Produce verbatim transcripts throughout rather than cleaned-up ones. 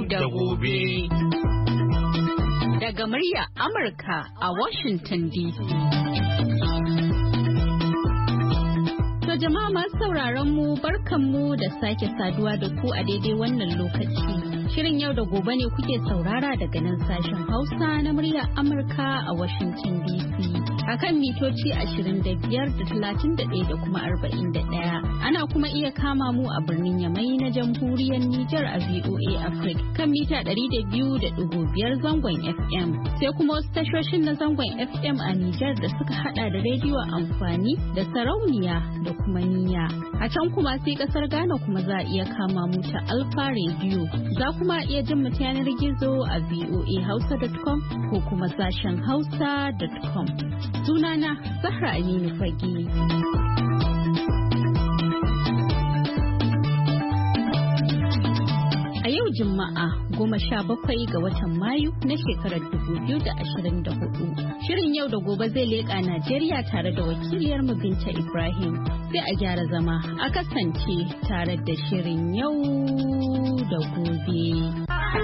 da gobe. Daga murya Amurka a Washington D C. To jama'a masu sauraron mu barkanmu da sake saduwa da ku a daidai wannan lokaci. Shirin yau da gobe ne kuke saurara daga nan sashen Hausa na murya Amurka a Washington D C. Akan mitoci ashirin da biyar da talatin da ɗaya da kuma arba'in da ɗaya. Ana kuma iya kama mu a birnin Yamai na jamhuriyar Nijar a V O A Africa kan mita ɗari da biyu da ɗigo biyar zangon F M. Sai kuma wasu tashoshin na zangon F M a Nijar da suka hada da rediyo amfani da sarauniya da kuma niyya. A can kuma sai kasar Ghana kuma za a iya kama mu ta Alfa Radio. Za kuma iya jin mu ta yanar gizo a v o a hausa dot com ko kuma sashen hausa dot com. Sunana Zahra Aminu Fage. A yau Juma'a goma sha bakwai ga watan Mayu na shekarar dubu biyu da ashirin da hudu. Shirin yau da gobe zai leƙa Najeriya tare da wakiliyar mu Binta Ibrahim. Sai a gyara zama a kasance tare da shirin yau da gobe.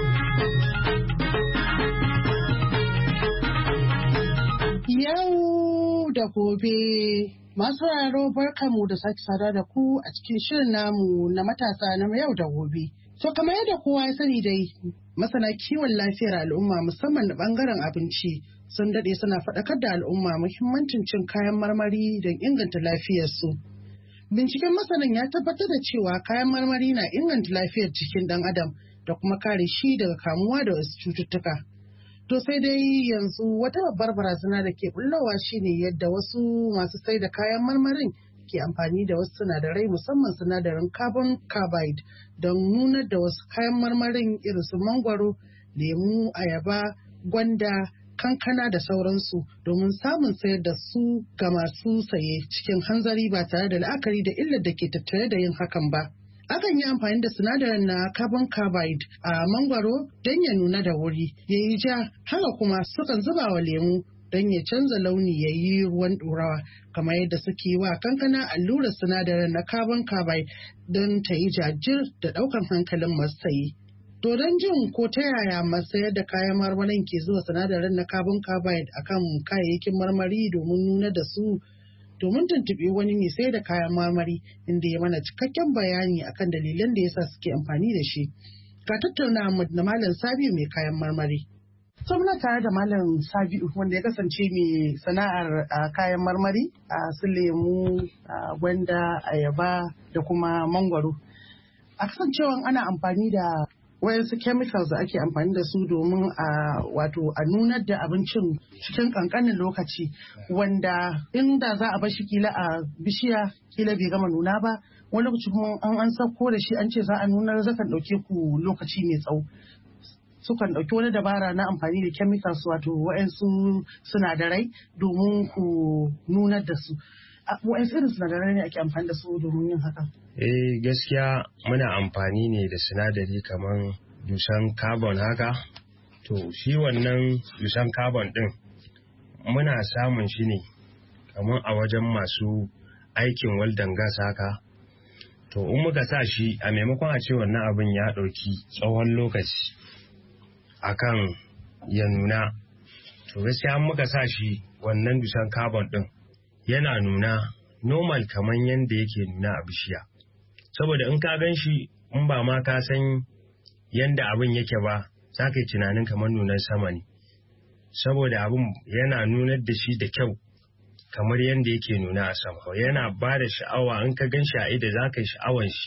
Yau da gobe. Masu sauraro barkamu da sake sada da ku a cikin shirin namu na matasa na yau da gobe. So kamar yadda kowa ya sani dai masana kiwon lafiyar al'umma musamman da bangaren abinci sun dade suna faɗakar da al'umma muhimmancin cin kayan marmari don inganta lafiyarsu. Binciken masanan ya tabbatar da cewa kayan marmari na inganta lafiyar jikin ɗan adam da kuma kare shi daga kamuwa da wasu cututtuka. To sai dai yanzu wata babbar barazana da ke bullowa shine yadda wasu masu sai da kayan marmarin ke amfani da wasu sinadarai musamman sinadarin carbon carbide don nunar da wasu kayan marmarin irin su mangwaro, lemu, ayaba, gwanda, kankana da sauransu domin samun sayar da su ga masu saye cikin hanzari ba tare da la'akari da illar da ke tattare da yin hakan ba. Akan yi amfani da sinadarin na carbon carbide a mangwaro don ya nuna da wuri, ya yi ja, haka kuma sukan zuba wa lemu don ya canza launi ya yi ruwan ɗorawa, kamar yadda suke wa kankana allurar sinadarin na carbon carbide don ta yi jajir da ɗaukan hankalin masu saye. To don jin ko ta yaya masu sayar da kayan marmarin ke zuwa sinadarin na carbon carbide akan kayayyakin marmari domin nuna da su, domin tuntuɓe wani mai sai da kayan marmari inda ya mana cikakken bayani akan dalilan da yasa suke amfani da shi. Ka tattauna da Malam Sabiu mai kayan marmari. So muna tare da Malam Sabiu wanda ya kasance mai sana'ar kayan marmari a su lemu, gwanda, ayaba da kuma mangwaro. A kasancewan ana amfani da wayansu chemicals da ake amfani da su domin a wato a nunar da abincin cikin kankanin lokaci wanda inda za a bashi kila a bishiya kila bai gama nuna ba, wani lokaci kuma an an sauko da shi an ce za a nunar zakan dauke ku lokaci mai tsawo. Sukan dauki wani dabara na amfani da chemicals wato wayansu sinadarai domin ku nunar da su. Wayansu irin sinadarai ne ake amfani da su domin yin haka? Eh gaskiya muna amfani ne da sinadari kamar dusan carbon haka. To shi wannan dusan carbon din muna samun shi ne kamar a wajen masu aikin waldan gas haka. To in muka sa shi a maimakon a ce wannan abin ya ɗauki tsawon lokaci akan ya nuna. To gaskiya muka sa shi wannan dusan carbon din yana nuna normal kamar yadda yake nuna a bishiya. Saboda in ka gan shi in ba ma ka san yadda abin yake ba za ka yi tunanin kamar nunan sama ne. Saboda abin yana nunar da shi da kyau kamar yadda yake nuna a sama. Yana ba da sha'awa in ka gan shi a ido za ka yi sha'awan shi.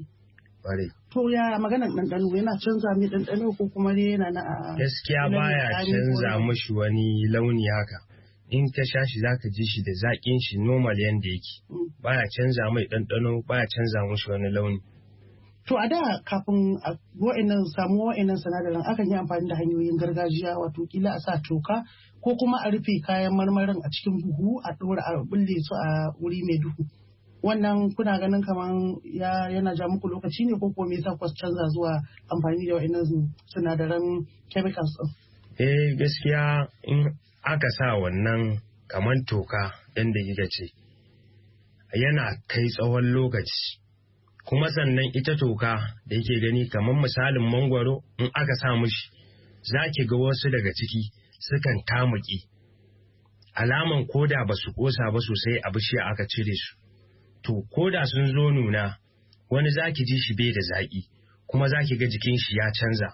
To ya maganar ɗanɗano yana canza mai ɗanɗano ko kuma dai yana na a... Gaskiya baya canza mashi wani launi haka. In ka sha shi zaka ji shi da zaƙin shi normal yanda yake. Baya canza mai ɗanɗano, baya canza mushi wani launi. To a da kafin a wa'annan samu wa'annan sinadaran akan yi amfani da hanyoyin gargajiya wato kila a sa toka ko kuma a rufe kayan marmarin a cikin buhu a ɗora a bulle su a wuri mai duhu. Wannan kuna ganin kaman ya yana ja muku lokaci ne ko kuma me yasa ku canza zuwa amfani da wa'annan sinadaran chemicals ɗin? Eh gaskiya in aka sa wannan kaman toka yadda kika ce yana kai tsawon lokaci kuma sannan ita toka da yake gani kamar misalin mangwaro in aka sa mishi za ki ga wasu daga ciki sukan tamuki alaman koda ba su kosa ba sosai a bishiya aka cire su to koda sun zo nuna wani za ki ji shi bai da zaƙi kuma za ki ga jikin shi ya canza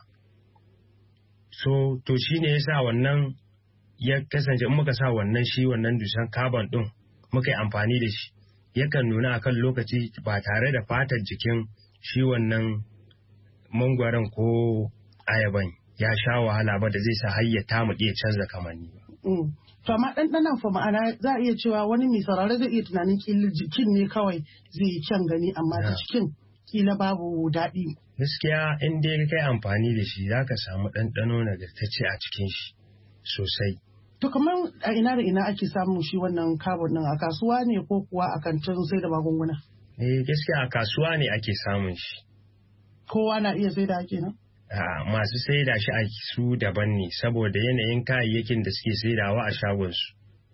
so to shine yasa wannan ya kasance in muka sa wannan shi wannan dusan carbon din muka yi amfani da shi yakan nuna akan lokaci ba tare da fatar jikin shi wannan mangwaron ko ayaban ya sha wahala ba da zai sa har ya tamu iya canza kamanni. To amma ɗanɗanon fa ma'ana za a iya cewa wani mai saurare zai iya tunanin kila jikin ne kawai zai yi kyan gani amma ta cikin kila babu daɗi. Gaskiya in dai kai amfani da shi za ka samu ɗanɗano nagartacce a cikin shi sosai. To kamar a ina da ina ake samun shi wannan carbon ɗin a kasuwa ne ko kuwa a kantin sai da magunguna? Eh gaskiya a kasuwa ne ake samun shi. Kowa na iya sai da ake nan? A'a masu saida shi a su daban ne saboda yanayin kayayyakin da suke saidawa a shagonsu.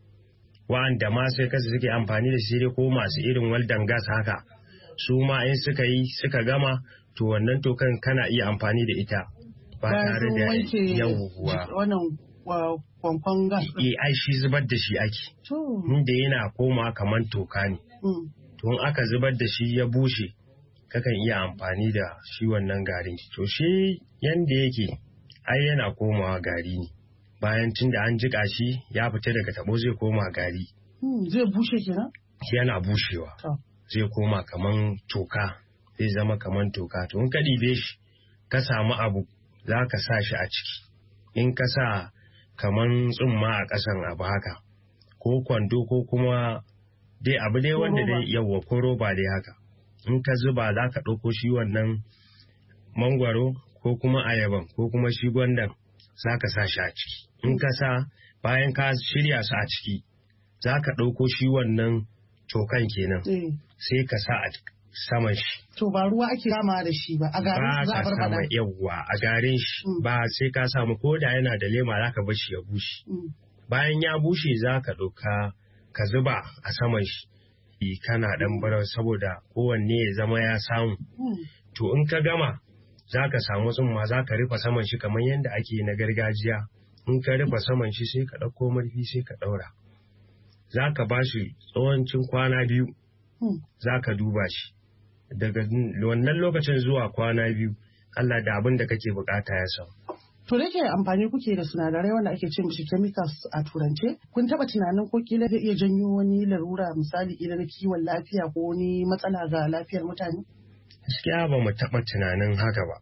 Wa'anda ma sai kasa suke amfani da shi ko masu irin waldan gas haka su ma in suka yi suka gama to wannan tokan kana iya amfani da ita ba tare da yawwa wannan kwankwan gas. Eh ai shi zubar da shi ake. Inda yana koma kaman toka ne. To in aka zubar da shi ya bushe kakan iya amfani da shi wannan garin. To shi yanda yake ai yana komawa gari ne bayan tun da an jiƙa shi ya fita daga tabo zai koma gari. Zai bushe kenan? Yana bushewa. Zai koma kaman toka zai zama kaman toka. To in ka ɗibe shi ka samu abu za ka sa shi a ciki. In ka sa kaman tsumma a ƙasan abu haka ko kwando ko kuma dai abu dai wanda dai yawwa ko roba dai haka. In ka zuba za ka ɗauko shi wannan mangwaro ko kuma ayaban ko kuma shi gwandan za ka sa shi a ciki. In ka sa bayan ka shirya su a ciki za ka ɗauko shi wannan tokan kenan sai ka sa a saman shi. To ba ruwa ake kama da shi ba a garin za a barbada. Yawwa a garin shi ba sai ka samu ko da yana da lema za ka bar shi ya bushe. Bayan ya bushe za ka ɗauka ka zuba a saman shi. Kana dan barar saboda kowanne ya zama ya samu. To in ka gama za ka samu tsumma za ka rufe saman shi kamar yadda ake na gargajiya. In ka rufe saman shi sai ka ɗauko marfi sai ka ɗaura. Za ka ba shi tsawancin kwana biyu. Za ka duba shi. Daga wannan lokacin zuwa kwana biyu Allah da abin da kake bukata ya samu. To da ke amfani kuke da sinadarai wanda ake ce mishi chemicals a turance, kun taba tunanin ko kila zai iya janyo wani larura misali ila na kiwon lafiya ko wani matsala ga lafiyar mutane? Gaskiya ba mu taba tunanin haka ba.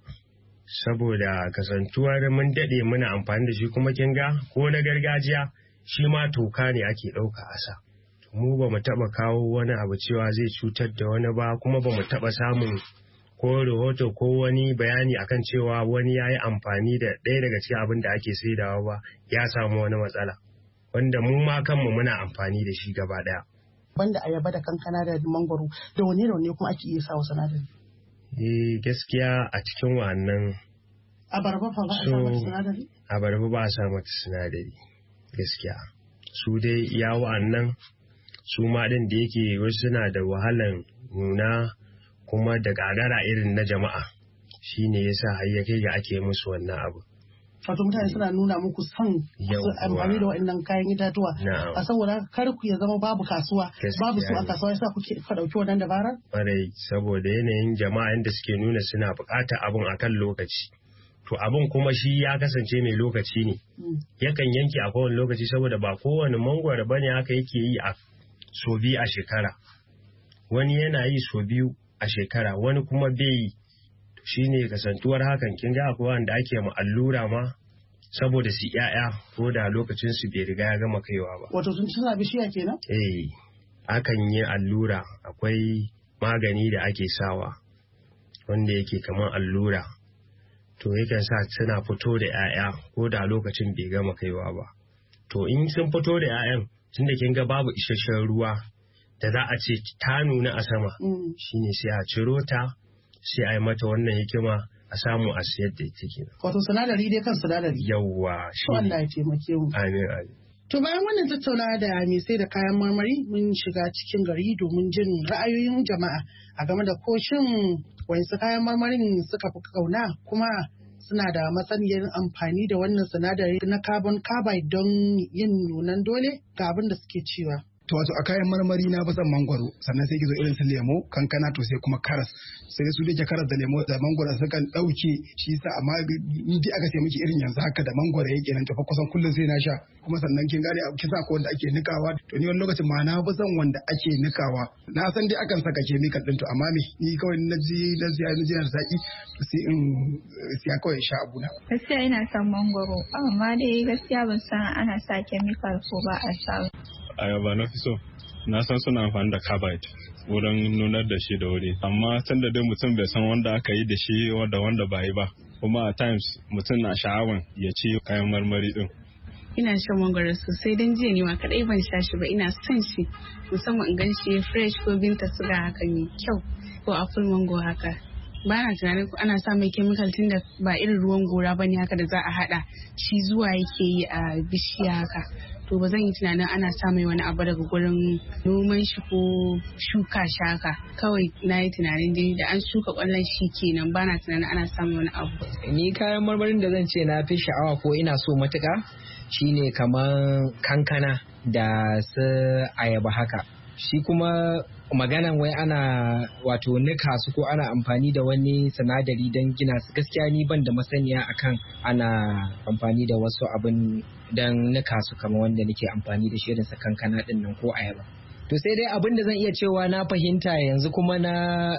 Saboda kasantuwar mun dade muna amfani da shi kuma kin ga ko na gargajiya shi ma toka ne ake ɗauka a sa. Mu ba mu taba kawo wani abu cewa zai cutar da wani ba kuma ba mu taba samun ko rahoto ko wani bayani akan cewa wani ya yi amfani da ɗaya daga cikin abin da ake saidawa ba ya samu wani matsala wanda mu ma kanmu muna amfani da shi gaba ɗaya. Banda ayaba da kankana da mangwaro da wani rauni kuma ake iya sawa sinadari. Eh gaskiya a cikin wannan abarba fa ba a sa mata sinadari? Abarba ba a sa mata sinadari gaskiya. Su dai ya wa'annan su ma ɗin da yake wasu suna da wahalan nuna kuma da gagara irin na jama'a shi ne ya sa hayyake ga ake musu wannan abu. Wato mutane suna nuna muku son su amfani da waɗannan kayan itatuwa a saboda kar ku ya zama babu kasuwa babu su a kasuwa yasa kuke ka ɗauki wannan dabarar? Ƙwarai saboda yanayin jama'a inda suke nuna suna buƙatar abun akan lokaci. To abun kuma shi ya kasance mai lokaci ne. Yakan yanke a kowane lokaci saboda ba kowane mangwaro bane haka yake yi a so biyu a shekara. Wani yana yi so biyu a shekara wani kuma bai yi shi ne kasantuwar hakan kin ga akwai wanda ake ma allura ma saboda su yaya ko da lokacin su bai riga ya gama kaiwa ba. Wato sun ci bishiya kenan? Eh akan yi allura akwai magani da ake sawa wanda yake kamar allura to yakan sa suna fito da yaya ko da lokacin bai gama kaiwa ba. To in sun fito da yayan tunda kin ga babu isasshen ruwa da za a ce ta nuna a sama shine sai a ciro ta sai a yi mata wannan hikima a samu a siyar da ita kenan. Wato sinadari dai kan sinadari. Yawwa shi. Allah ya taimake mu. Amin amin. To bayan wannan tattaunawa da mai sai da kayan marmari mun shiga cikin gari domin jin ra'ayoyin jama'a a game da ko shin wasu kayan marmarin suka fi kauna kuma suna da masaniyar amfani da wannan sinadari na carbon carbide don yin nunan dole ga abin da suke cewa. To wato a kayan marmari na fi son mangwaro sannan sai ki zo irin su lemo kankana to sai kuma karas sai su dake karas da lemo da mangwaro sukan dauke shi sa amma in dai aka ce miki irin yanzu haka da mangwaro yake nan tafa kusan kullum sai na sha kuma sannan kin gane kin sa ko wanda ake nikawa to ni wani lokacin ma na fi son wanda ake nikawa na san dai akan saka chemical din to amma me ni kawai na ji na ji na ji na zaki sai in siya kawai sha abuna. Gaskiya ina son mangwaro amma dai gaskiya ban san ana sa chemical ko ba a sa. Ayaba na fi so na san suna amfani da carbide wurin nunar da shi da wuri amma tun da dai mutum bai san wanda aka yi da shi wanda wanda ba yi ba kuma a times mutum na sha'awan ya ci kayan marmari din. Ina shan mangwaro sosai don jiya ne ma kadai ban sha shi ba ina son shi musamman in gan shi fresh ko binta suga haka mai kyau ko apple mango haka. Ba na tunanin ana sa mai chemical tun da ba irin ruwan gora ba ne haka da za a hada shi zuwa yake yi a bishiya haka. To ba zan yi tunanin ana sa mai wani abu daga gurin noman shi ko shuka shi haka. Kawai na yi tunanin dai da an shuka kwallon shi kenan ba na tunanin ana sa mai wani abu. Ni kayan marmarin da zan ce na fi sha'awa ko ina so matuka shine kamar kankana da su ayaba haka. Shi kuma maganan wai ana wato nika su ko ana amfani da wani sinadari don gina su gaskiya ni ban da masaniya akan ana amfani da wasu abin don nika su kamar wanda nake amfani da shirin sa kankana din nan ko ayaba. To sai dai abin da zan iya cewa na fahimta yanzu kuma na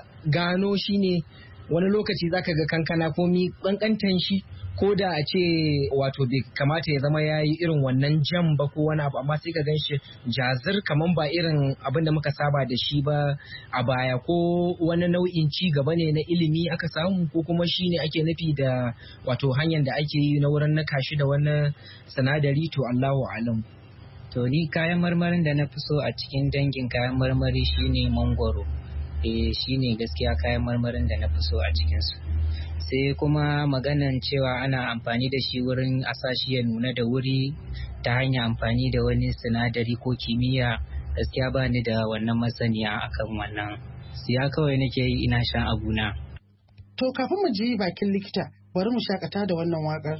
gano shine wani lokaci zaka ga kankana ko mi kankantan shi ko da a ce wato bai kamata ya zama ya yi irin wannan jam ba ko wani abu amma sai ka gan shi jazir kaman ba irin abin da muka saba da shi ba a baya ko wani nau'in ci gaba ne na ilimi aka samu ko kuma shi ne ake nufi da wato hanyar da ake yi na wurin naka shi da wani sinadari to Allahu alam. To ni kayan marmarin da na fi so a cikin dangin kayan marmari shine mangwaro. Eh shine gaskiya kayan marmarin da na fi so a cikinsu. Sai kuma maganan cewa ana amfani da shi wurin a sa shi ya nuna da wuri ta hanyar amfani da wani sinadari ko kimiyya gaskiya ba ni da wannan masaniya akan wannan. Siya kawai nake yi ina shan abuna. To kafin mu je bakin likita bari mu shakata da wannan waƙar.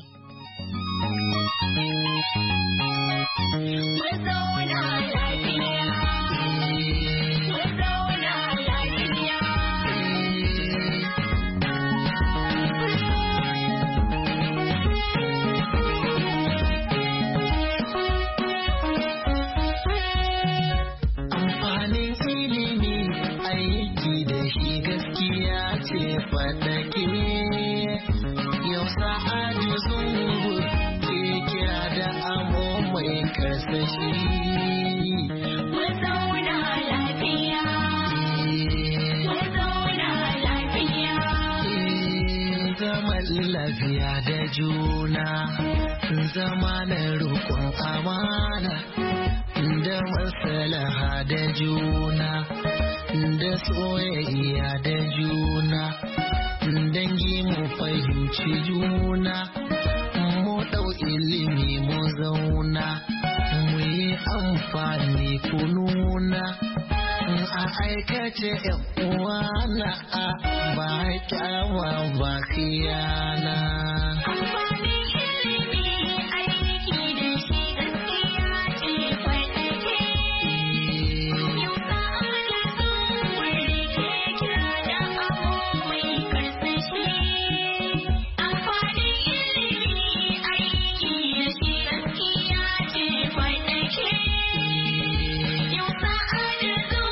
Lafiya da juna, zama na roƙon amana, da maslaha da juna, da soyayya da juna, dangi mu fahimci juna, mu ɗau ilimi mu zauna, mu yi amfani kununa. A aikace uwa na a ba kyawa ba khiyana. Amfanin ilimi aiki da shi gaskiya ce faɗake. Yau sa'ada sun wuri ke kira da abu mai karsashi. Amfanin ilimi aiki da shi gaskiya ce faɗake. Yau sa'ada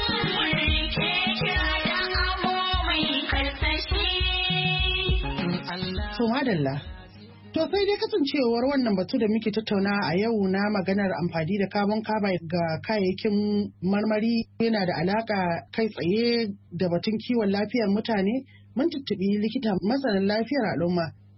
To madalla. To sai dai kasancewar wannan batu da muke tattauna a yau na maganar amfani da carbon carbide ga kayayyakin marmari yana da alaka kai tsaye da batun kiwon lafiyar mutane mun tuttubi likita masanin lafiyar al'umma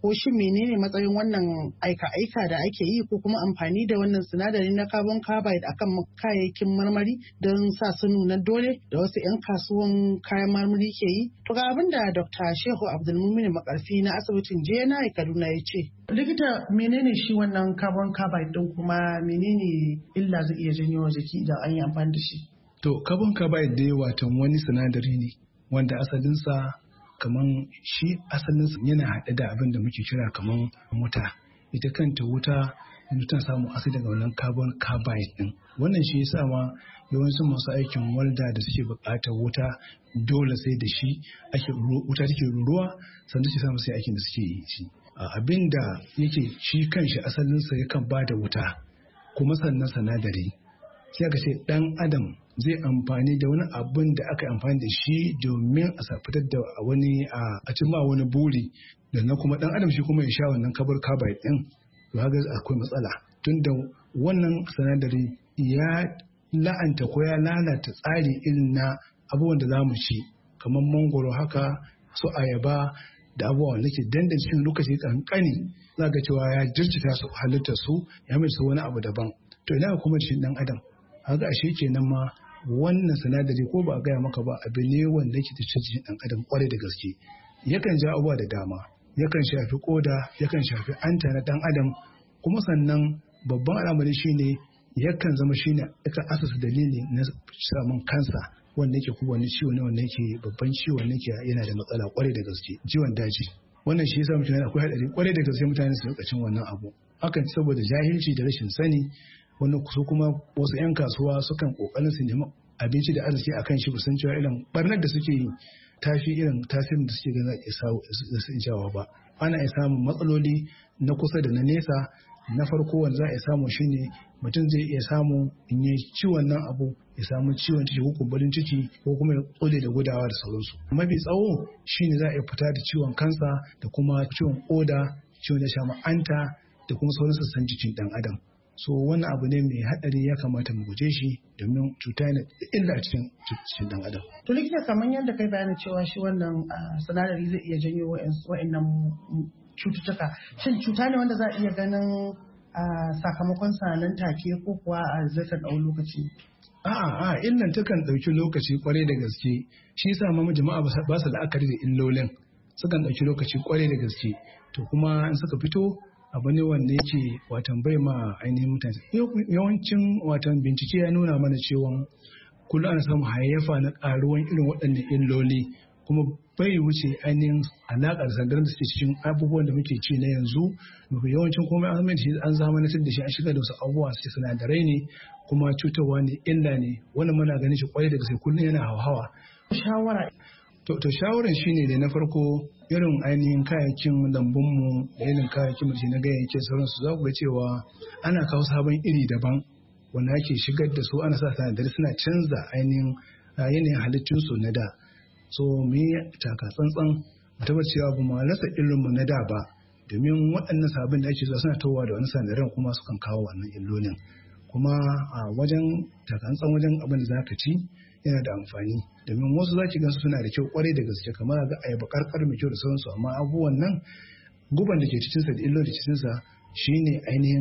ko shin menene matsayin wannan aika-aika da ake yi ko kuma amfani da wannan sinadari na carbon carbide akan kayayyakin marmari don sa su nuna dole da wasu 'yan kasuwan kayan marmari ke yi. To ga abin da Doctor Shehu Abdulmumin Makarfi na asibitin J N I Kaduna ya ce. Likita, menene shi wannan carbon carbide din kuma menene illa zai iya janyo wa jiki idan an yi amfani da shi? To carbon carbide dai watan wani sinadari ne wanda asalinsa kaman shi asalinsa yana haɗe da abin da muke kira kaman wuta. Ita kanta wuta tana samun asali daga wannan carbon carbide din. Wannan shi yasa ma yawancin masu aikin walda da suke buƙatar wuta dole sai da shi ake wuta take ruruwa sannan su samu sai aikin da suke yi shi. Abin da yake shi kanshi asalinsa yakan ba da wuta kuma sannan sanadari. Sai aka ce ɗan adam zai amfani da wani abin da aka amfani da shi domin a fitar da wani a cimma wani buri da na kuma ɗan adam shi kuma ya sha wannan carbon carbide ɗin. To haka akwai matsala tunda wannan sanadari ya la'anta ko ya lalata tsari irin na abubuwan da za mu ci kamar mangoro haka su ayaba da abubuwan da ke dandan cikin lokaci kankani za ga cewa ya jirkita su halittar su ya mai su wani abu daban. To ina kuma cikin ɗan adam haka ashe kenan ma wannan sinadari ko ba a gaya maka ba abu ne wanda yake cikin ɗan adam kwarai da gaske yakan ja abubuwa da dama, yakan shafi koda, yakan shafi anta na ɗan adam, kuma sannan babban al'amari shine yakan zama shine yakan asasa dalili na samun kansa wanda yake kuma wani ciwo ne wanda yake babban ciwo ne yake yana da matsala kwarai da gaske, ciwon daji. Wannan shi yasa mutane akwai hadari kwarai da gaske mutane su rika cin wannan abu. Hakan saboda jahilci da rashin sani, wani su kuma wasu 'yan kasuwa sukan kokarin su nemi abinci da arziki akan shi kusan cewa irin barnar da suke yi tafi irin tasirin da suke ganin za su jawo ba. Ana iya samun matsaloli na kusa da na nesa. Na farko wanda za a iya samu shine mutum zai iya samu in yi ciwon nan abu ya samu ciwon ciki ko kumburin ciki ko kuma ya tsole da gudawa da sauransu. Mafi tsawo shine za a iya fita da ciwon kansa da kuma ciwon koda, ciwon da shafi anta da kuma sauran sassan jikin dan adam. So wannan abu ne mai haɗari, ya kamata mu guje shi domin cuta ne da illa a cikin cikin dan adam. To likita, kamar yadda kai bayani cewa shi wannan sinadari zai iya janyo wa'annan cututtuka, shin cuta ne wanda za a iya ganin sakamakon sa nan take ko kuwa a zai ta ɗau lokaci? A'a, a illan takan ɗauki lokaci kwarai da gaske. Shi yasa ma jama'a ba su la'akari da illolin, sukan ɗauki lokaci kwarai da gaske. To kuma in suka fito abu ne wanda yake watan bai ma ainihin mutane. Yawancin watan bincike ya nuna mana cewa kullum ana samun hayayyafa na ƙaruwan irin waɗannan illoli, kuma bai wuce ainihin alaƙar sandarar da suke cikin abubuwan da muke ci na yanzu. Mafi yawancin komai an mai an zamanantar da shi, an shiga da wasu abubuwa su sinadarai ne kuma cutarwa ne, illa ne. Wannan muna ganin shi kwarai da gaske kullum yana hauhawa. Shawara To, to shawarar shi ne da na farko irin ainihin kayayyakin lambunmu da irin kayayyakin mace na gayyakin sauransu za ku ga cewa ana kawo sabon iri daban wanda ake shigar da su, ana sa sinadarai suna canza ainihin yanayin halittunsu na da. So mu yi taka tsantsan mu tabbatar cewa ba mu rasa irinmu na da ba, domin waɗannan sabbin da ake zuwa suna towa da wani sinadaran kuma sukan kawo wannan illolin. Kuma a wajen taka tsantsan wajen abin da za ka ci yana da amfani, domin wasu za ki gansu suna da kyau kwarai da gaske, kamar ga ayaba karkar mai kyau da sauransu, amma abubuwan nan guban da ke cikinsa da illo da cikinsa shine ainihin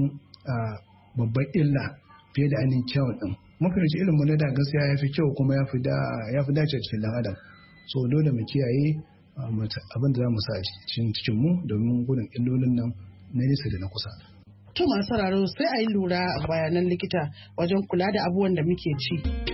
babban illa fiye da ainihin kyawun din. Mafi ilimin na da gaskiya ya fi kyau kuma ya fi dace cikin dan adam. So dole mu kiyaye abin da za mu sa cikin cikin mu domin gudun illolin nan na nesa da na kusa. To masu sauraro sai a yi lura a bayanan likita wajen kula da abubuwan da muke ci.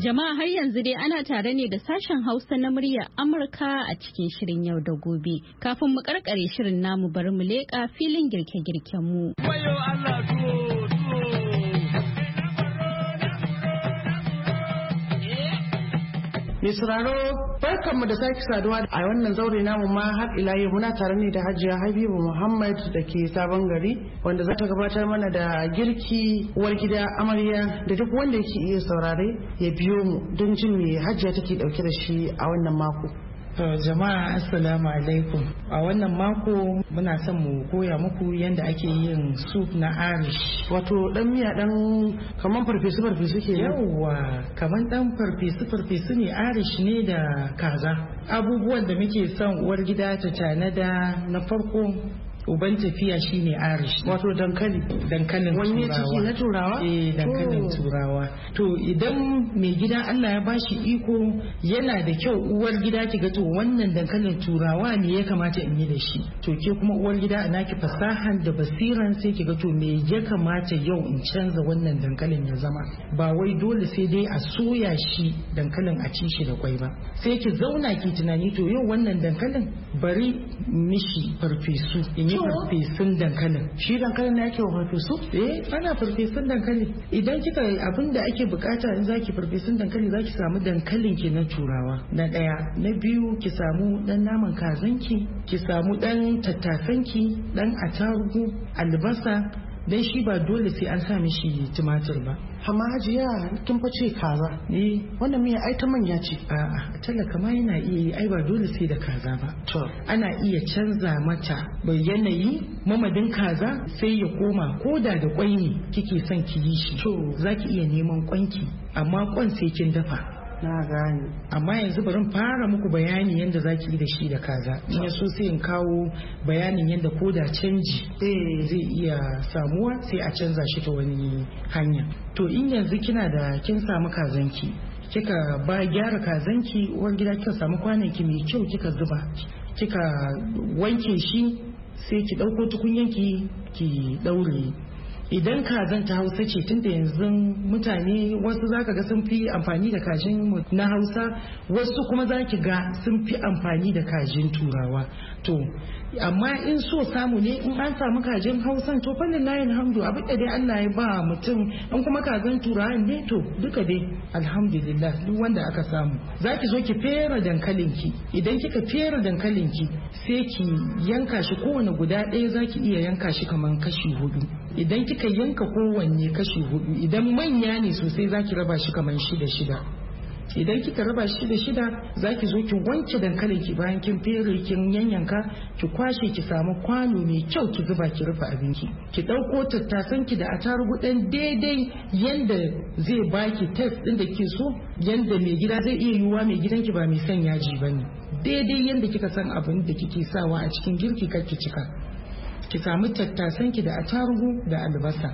Jama'a har yanzu dai ana tare ne da sashen Hausa na muryar Amurka a cikin shirin yau da gobe. Kafin mu karkare shirin namu bari mu leƙa filin girke-girken mu. Mai sauraro barkanmu da sake saduwa a wannan zaure namu ma har ila yau muna tare ne da Hajiya Habibu Muhammad da ke Sabon Gari wanda za ta gabatar mana da girki uwar gida amarya da duk wanda yake iya saurare ya biyo mu don jin me Hajiya take dauke da shi a wannan mako. To jama'a assalamu alaikum. A wannan mako muna son mu koya muku yadda ake yin soup na Irish. Wato dan miya dan kaman farfesu farfesu ke Yawwa kaman dan farfesu farfesu ne Irish ne da kaza. Abubuwan da muke son uwar gida ta tanada na farko uban tafiya shine Irish. Wato dankali. Dankalin turawa. Wani ciki na turawa? Eh dankalin turawa. To idan mai gida Allah ya bashi iko yana da kyau uwar gida ki ga to wannan dankalin turawa ne ya kamata in yi da shi. To ke kuma uwar gida a naki fasahan da basiran sai ki ga to me ya kamata yau in canza wannan dankalin ya zama. Ba wai dole sai dai a soya shi dankalin a ci shi da kwai ba. Sai ki zauna ki tunani to yau wannan dankalin bari mishi farfesu. In yi farfesun dankalin. Shi dankalin na yake wa farfesu? Eh ana farfesun dankali. Idan kika abin da ake bukata in zaki farfesun dankali zaki samu dankalin ki na turawa na daya. Na biyu ki samu dan naman kazanki, ki samu dan tattasanki, dan attarugu, albasa. Dan shi ba dole sai an sa mishi tumatir ba. Amma Hajiya kin fa ce kaza. Eh wannan miya ai ta manya ce. A'a talaka ma yana iya yi ai ba dole sai da kaza ba. To ana iya canza mata bai yanayi mamadin kaza sai ya koma koda da kwai ne kike son ki yi shi. To zaki iya neman kwanki amma kwan sai kin dafa. Na gane. Amma yanzu bari fara muku bayani yadda zaki yi da shi da kaza. In ya so sai in kawo bayanin yadda koda canji zai iya samuwa sai a canza shi ta wani hanya. To in yanzu kina da kin samu kazanki kika ba gyara kazanki uwar gida kika samu kwananki mai kyau kika zuba kika wanke shi sai ki dauko tukunyanki ki daure. Idan kazan ta Hausa ce tunda yanzu mutane wasu zaka ga sun fi amfani da kajin na Hausa wasu kuma zaki ga sun fi amfani da kajin turawa. To amma in so samu ne in an samu kajin Hausan to fannin layin hamdu abin da dai Allah ya ba mutum in kuma kazan turawa ne to duka dai alhamdulillah duk wanda aka samu. Zaki zo ki fera dankalinki idan kika fera dankalinki sai ki yanka shi kowane guda ɗaya zaki iya yanka shi kaman kashi hudu. Idan kika yanka kowanne kashi hudu idan manya ne sosai zaki raba shi kamar shida shida. Idan kika raba shi da shida zaki zo ki wanke dankalin ki bayan kin fere kin yanyanka ki kwashe ki samu kwano mai kyau ki zuba ki rufe abinki. Ki dauko tattasan ki da atarugu dan daidai yanda zai baki taste din da kike so yanda mai gida zai iya yiwuwa mai gidanki ba mai son yaji bane. Daidai yanda kika san abin da kike sawa a cikin girki kar ki cika. Ki samu tattasanki da attarugu da albasa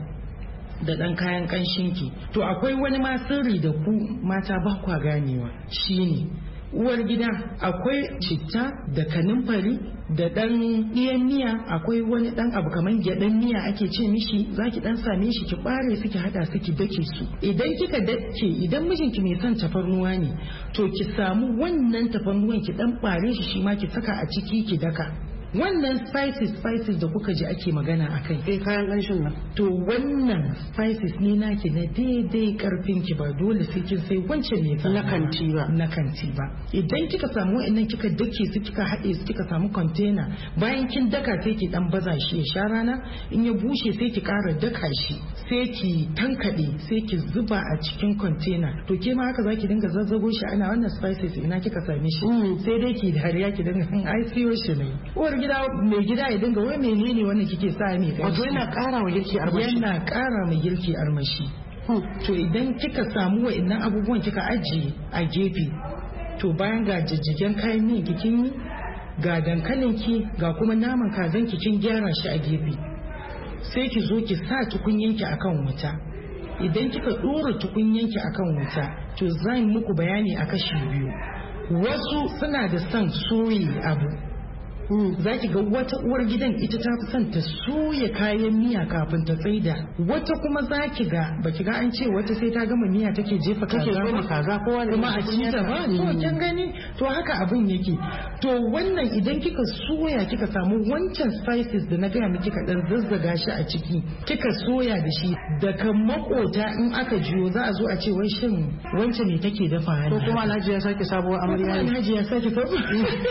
da ɗan kayan ƙanshinki. To akwai wani ma sirri da ku mata ba kwa ganewa shine uwar gida akwai citta da kanumfari da ɗan ɗiyan miya akwai wani ɗan abu kamar gyaɗan miya ake ce mishi zaki ɗan same shi ki ɓare su ki haɗa su ki dake su idan kika dake idan mijinki mai son tafarnuwa ne to ki samu wannan tafarnuwan ki ɗan ɓare shi shi ma ki saka a ciki ki daka. Wannan spices spices da kuka ji ake magana a kai eh kayan ƙanshin nan to wannan spices ne naki na daidai karfin ki ba dole sai kin sai wancan ne na kanti ba na kanti ba idan kika samu wa'annan kika dake su kika haɗe su kika samu container bayan kin daka sai ki dan baza shi ya sha rana in ya bushe sai ki ƙara daka shi sai ki tankade sai ki zuba a cikin container to ke ma haka zaki dinga zazzago shi ana wannan spices ina kika same shi sai dai ki dariya ki dinga ai siyo shi ne gida mai gida ya dinga wai menene wannan kike sa ne kai wato yana ƙara wa girki armashi yana ƙara mai girki armashi to idan kika samu wa'annan abubuwan kika ajiye a gefe to bayan ga jijjigen kayan miya kikin yi ga dankalin ki ga kuma naman kazan ki kin gyara shi a gefe sai ki zo ki sa tukunyanki akan wuta idan kika dora tukunyanki akan wuta to zan muku bayani a kashi biyu wasu suna da son soyi abu za ki ga wata uwar gidan ita ta fi son ta soya kayan miya kafin ta tsaida, wata kuma za ki ga baki ga an ce wata sai ta gama miya take jefa kaza kuma a ci ta ba to kin gani to haka abin yake. To wannan idan kika soya kika samu wancan spices da na gaya miki ka dan zazzaga shi a ciki kika soya da shi daga makota in aka jiyo za a zo a ce wai shin wancan ne take dafa ko kuma Alhaji ya sake sabuwar amarya Alhaji ya sake sabuwar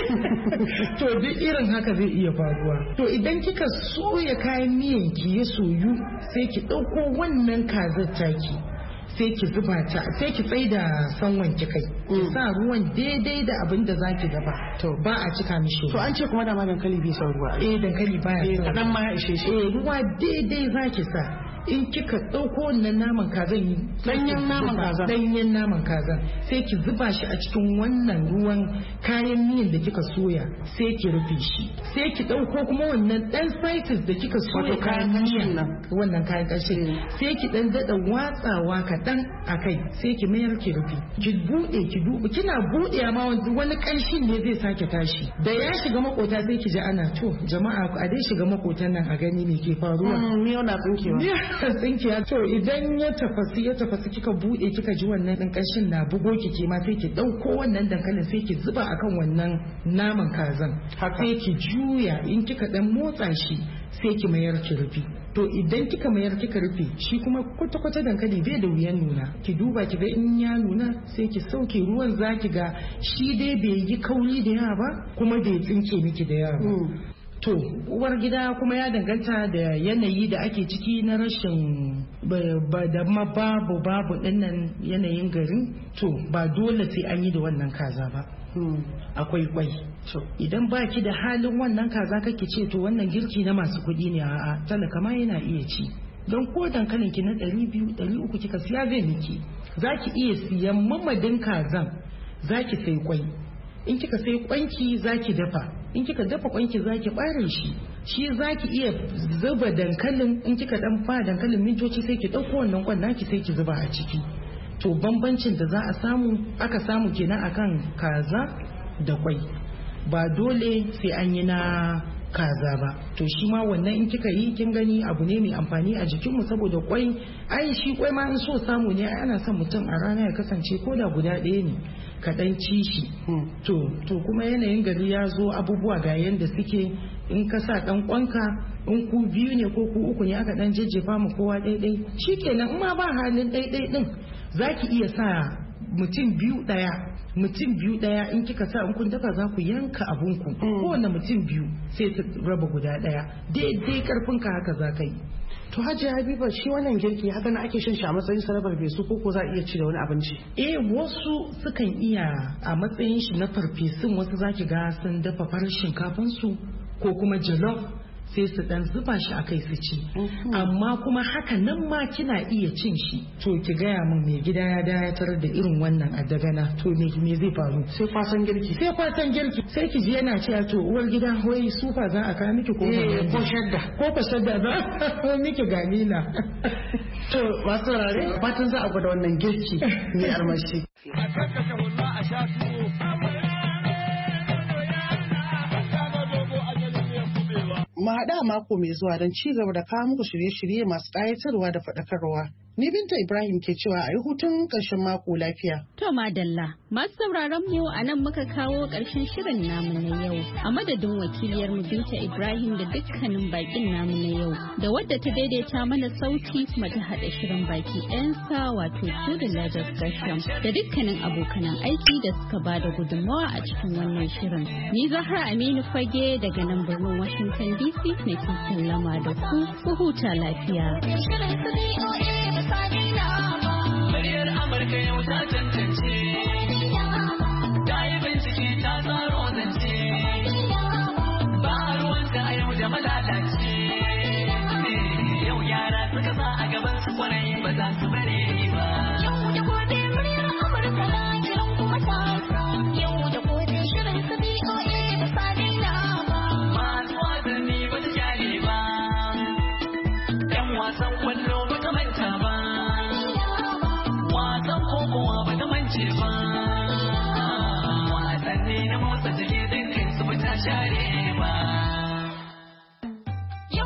to duk irin haka zai iya faruwa. To idan kika soya kayan miyan ki ya soyu sai ki dauko wannan kazar taki sai ki zuba ta sai ki tsaida sanwan ki kai ki sa ruwan daidai da abin da zaki dafa to ba a cika mishi to an ce kuma da ma dankali bai son ruwa eh dankali baya eh kadan ma ya ishe shi eh ruwa daidai zaki sa in kika ɗauko wannan naman kazan yi danyen naman kazan danyen naman kazan sai ki zuba shi a cikin wannan ruwan kayan miyan da kika soya sai ki rufe shi sai ki ɗauko kuma wannan ɗan spices da kika soya kayan miyan wannan kayan ƙarshe sai ki ɗan daɗa watsawa kaɗan a kai sai ki mayar ki rufe ki buɗe ki duba kina buɗe ma wani ƙarshen ne zai sake tashi da ya shiga makota sai ki ji ana to jama'a a dai shiga makotan nan a gani me ke faruwa miyau na tsinkewa tsinkiya to idan ya tafasi ya tafasi kika bude kika ji wannan din kashin na bugo ki ke ma sai ki dauko wannan dankalin sai ki zuba akan wannan naman kazan sai ki juya in kika dan motsa shi sai ki mayar ki rufe to idan kika mayar kika rufe shi kuma kwata kwata dankali bai da wuyan nuna ki duba ki ga in ya nuna sai ki sauke ruwan zaki ga shi dai bai yi kauri da yawa ba kuma bai tsinke miki da yawa ba to uwar gida kuma ya danganta da yanayi da ake ciki na rashin ba da ma babu babu dinnan yanayin garin to ba dole sai an yi da wannan kaza ba akwai kwai idan baki da halin wannan kaza kake ce to wannan girki na masu kuɗi ne a'a talaka ma yana iya ci don ko dankalin ki na ɗari biyu ɗari uku kika siya zai miki zaki iya siyan mamadin kazan zaki sai kwai in kika sai kwanki zaki dafa in kika dafa kwanki zaki bare shi shi zaki iya zuba dankalin in kika dan fa dankalin mintoci sai ki dauko wannan kwan naki sai ki zuba a ciki to bambancin da za a samu aka samu kenan akan kaza da kwai ba dole sai an yi na kaza ba to shi ma wannan in kika yi kin gani abu ne mai amfani a jikinmu saboda kwai ai shi kwai ma in so samu ne ana son mutum a rana ya kasance ko da guda ɗaya ne kaɗan ci shi to to kuma yanayin gari ya zo abubuwa ga yanda suke in ka sa ɗan kwanka in ku biyu ne ko ku uku ne aka ɗan jejjefa mu kowa ɗaiɗai shikenan in ma ba halin ɗaiɗai ɗin zaki iya sa mutum biyu ɗaya mutum biyu daya in kika sa in kun dafa za ku yanka abunku kowane mutum biyu sai su raba guda daya daidai karfin ka haka za ka yi. To Hajiya Habiba shi wannan girki haka na ake shan shi a matsayin sarabar fesu ko ko za a iya ci da wani abinci? Eh wasu sukan iya a matsayin shi na farfesun wasu zaki ga sun dafa farin shinkafan su ko kuma jollof sai su dan zuba shi a kai su ci amma kuma haka nan ma kina iya cin shi to ki gaya min mai gida ya dayatar da irin wannan addagana to me me zai faru sai kwasan girki sai kwasan girki sai ki ji yana cewa to uwar gida wai sufa za a kawo miki ko ko shadda ko ko shadda za a miki ganila to masu rare fatan za a gwada wannan girki mai armashi a kakkata wallahi a sha tuwo mu haɗa mako mai zuwa don ci gaba da kawo muku shirye-shirye masu ƙayatarwa da faɗakarwa. Ni Binta Ibrahim ke cewa a yi hutun ƙarshen mako lafiya. To madalla, masu sauraron mu a nan muka kawo ƙarshen shirin namu na yau. A madadin wakiliyar mu Binta Ibrahim da dukkanin bakin namu na yau, da wadda ta daidaita mana sauti kuma ta haɗa shirin baki ɗayansa wato Judy Lagos Gresham da dukkanin abokanan aiki da suka ba da gudunmawa a cikin wannan shirin. Ni Zahra Aminu Fage daga nan birnin Washington D C ne ke sallama da ku, ku huta lafiya. Muryar Amurka yau ta tantance, ta yi bincike ta tsaro zance, ba ruwanta a yau da malalace. Yau yara suka sa a gaban su kwarai ba za su bare